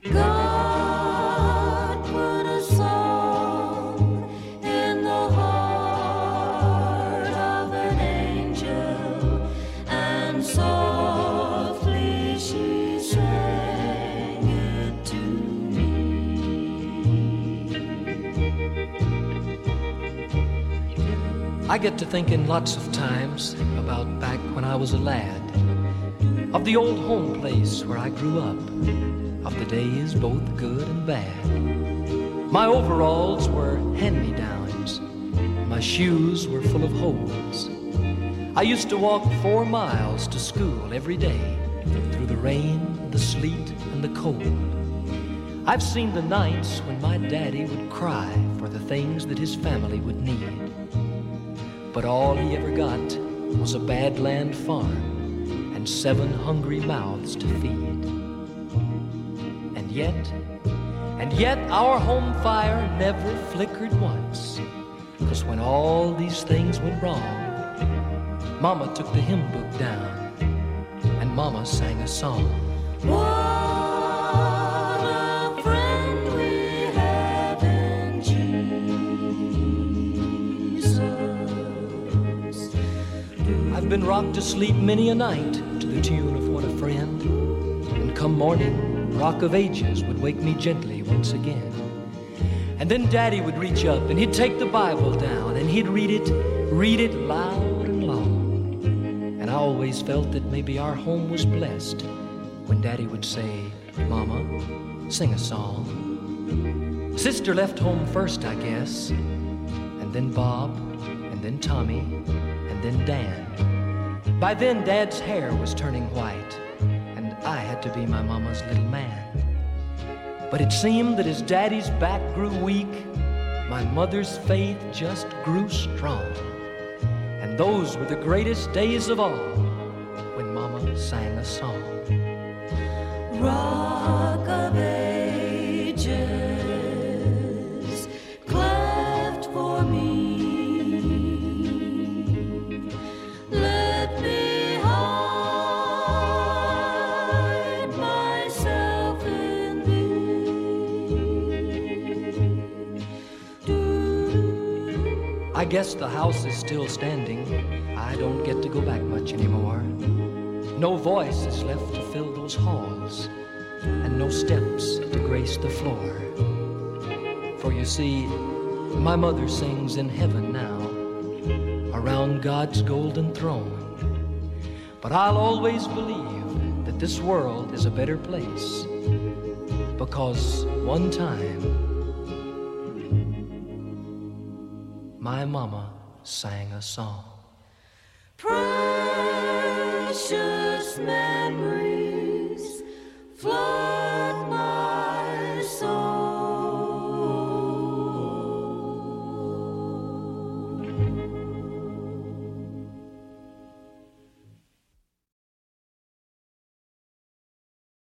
God put a song in the heart of an angel, and softly she sang it to me. I get to thinking lots of times about back when I was a lad, of the old home place where I grew up, of the days both good and bad. My overalls were hand-me-downs, my shoes were full of holes. I used to walk 4 miles to school every day, through the rain, the sleet, and the cold. I've seen the nights when my daddy would cry for the things that his family would need. But all he ever got was a badland farm and 7 hungry mouths to feed. And yet our home fire never flickered once, 'cause when all these things went wrong, Mama took the hymn book down and Mama sang a song. What a friend we have in Jesus. I've been rocked to sleep many a night to the tune of What a Friend, and come morning, Rock of Ages would wake me gently once again. And then Daddy would reach up and he'd take the Bible down and he'd read it loud and long. And I always felt that maybe our home was blessed when Daddy would say, "Mama, sing a song." Sister left home first, I guess, and then Bob, and then Tommy, and then Dan. By then, Dad's hair was turning white, and I had to be my mama's little man. But it seemed that as Daddy's back grew weak, my mother's faith just grew strong. And those were the greatest days of all, when Mama sang a song. Rock of Ages, cleft for me. Let me hide myself in thee. I guess the house is still standing. I don't get to go back much anymore. No voice is left to fill those halls, and no steps to grace the floor. For you see, my mother sings in heaven now, around God's golden throne. But I'll always believe that this world is a better place, because one time, my mama sang a song. Precious memories